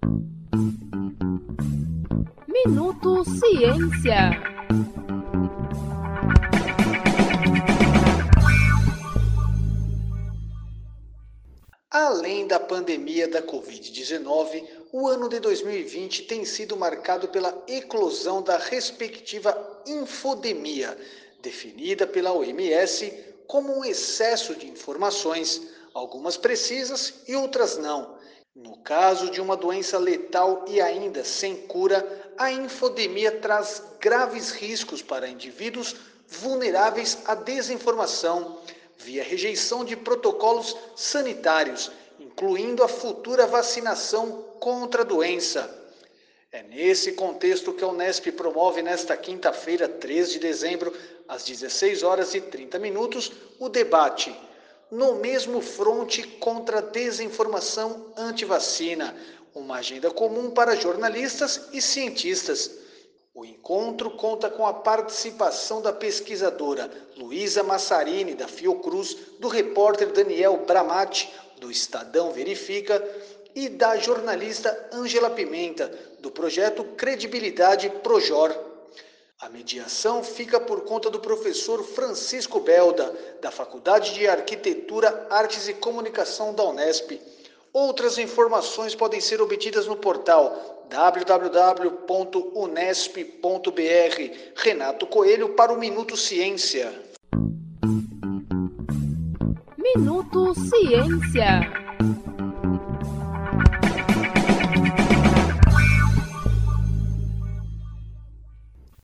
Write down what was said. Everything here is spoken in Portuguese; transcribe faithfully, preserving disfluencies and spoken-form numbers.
Minuto Ciência. Além da pandemia da covid dezenove, o ano de dois mil e vinte tem sido marcado pela eclosão da respectiva infodemia, definida pela O M S como um excesso de informações, algumas precisas e outras não. No caso de uma doença letal e ainda sem cura, a infodemia traz graves riscos para indivíduos vulneráveis à desinformação, via rejeição de protocolos sanitários, incluindo a futura vacinação contra a doença. É nesse contexto que a Unesp promove nesta quinta-feira, três de dezembro, às dezesseis horas e trinta minutos, o debate No mesmo fronte contra a desinformação anti-vacina, uma agenda comum para jornalistas e cientistas. O encontro conta com a participação da pesquisadora Luísa Massarini, da Fiocruz, do repórter Daniel Bramati, do Estadão Verifica, e da jornalista Ângela Pimenta, do projeto Credibilidade Projor. A mediação fica por conta do professor Francisco Belda, da Faculdade de Arquitetura, Artes e Comunicação da Unesp. Outras informações podem ser obtidas no portal w w w ponto unesp ponto b r. Renato Coelho para o Minuto Ciência. Minuto Ciência.